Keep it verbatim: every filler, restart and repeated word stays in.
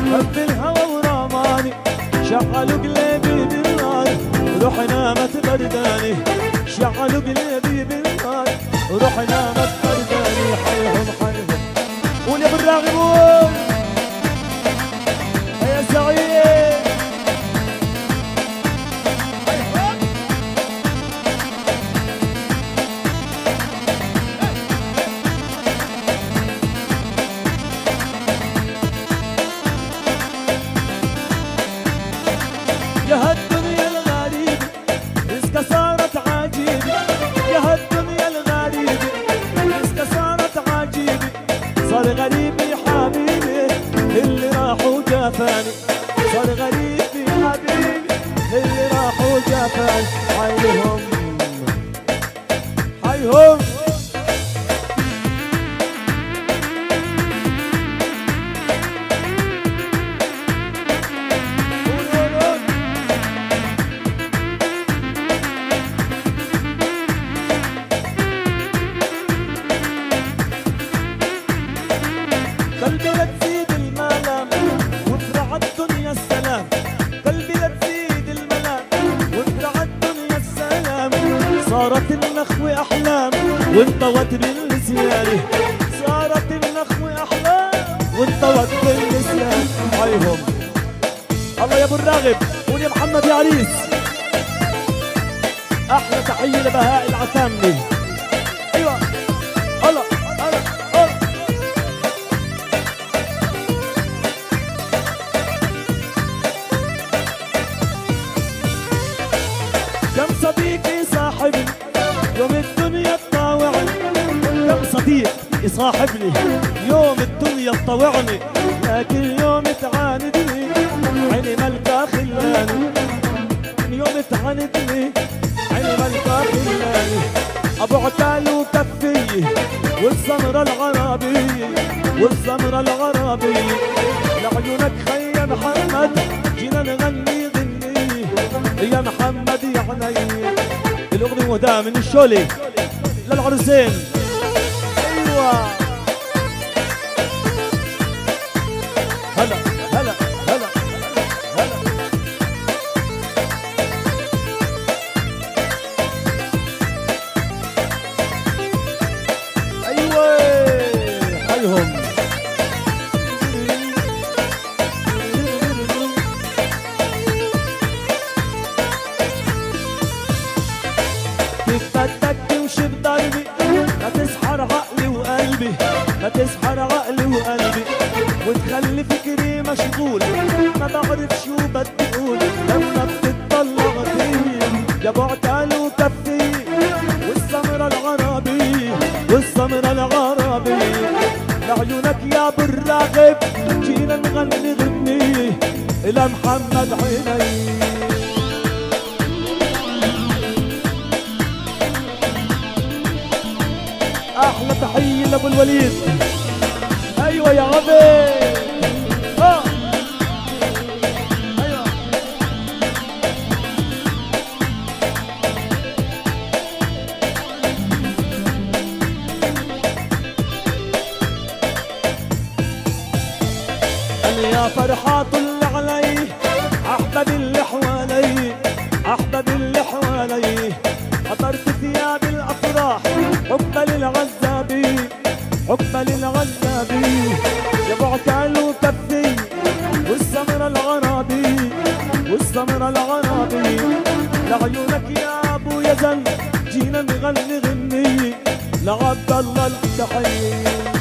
حب الهوى ورماني، شعلوا قلبي بالنار روحنا ما تبرداني، شعلوا قلبي بالنار روحنا ما تبرداني. حيهم حيهم قول يا ابو الراغب قول يا سعيد. يا هالدنيا الغريبة رزقها صارت عجيبة، يا هالدنيا الغريبة رزقها صارت عجيبة. صار غريبي حبيبي اللي راح وجافاني، صار غريبي حبيبي اللي راح وجافاني. حيهم حيهم قلبي لا تزيد الملام وافرع الدنيا السلام، قلبي لا تزيد الملام وافرع الدنيا السلام. صارت النخوة أحلام وانطوت بالنسيان، صارت النخوة أحلام وانطوت بالنسيان. حيهم الله يا ابو الراغب قول يا محمد يا عريس. أحلى تحية لبهاء العتامني. أيوة الله الله الله. كم صديقي صاحبني يوم الدنيا تطاوعني، كم صديق يصاحبني يوم الدنيا تطاوعني، لكن يوم تعاندني عيني ملكة خلاني، يوم تعاندني عيني ملكة خلاني. ابو عتال وكفي والسمرة العربية والسمرة العربية، لعيونك خي محمد جينا نغني غني يا محمد يا عيني. الاغنية مهداة من الشولي للعرسين. ايوه هلا هلا هلا هلا. ايوه حيهم كيف بدك تمشي بضربي، لا تسحر عقلي وقلبي، لا تسحر عقلي وقلبي وتخلي فكري مشغول، ما بعرف شو بدي اقول لما بتطلع فيي. يا ابو عتال وكفي والسمرة العربية والسمرة العربية، لعيونك يا ابو الراغب جينا نغني غني الى محمد عيني. احلى تحيه لابو الوليد. ايوه يا عبيد اه ايوه. انا يا فرحة طل علي احبابي اللي حوالي، احبابي اللي حوالي. حضرت ثياب الافراح حبا للعزابي حبا للعزابي. يا ابو عتال وكفي والسمرة العربي والسمرة العربي، لعيونك يا ابو يزن جينا نغني غني لعبد الله التحية.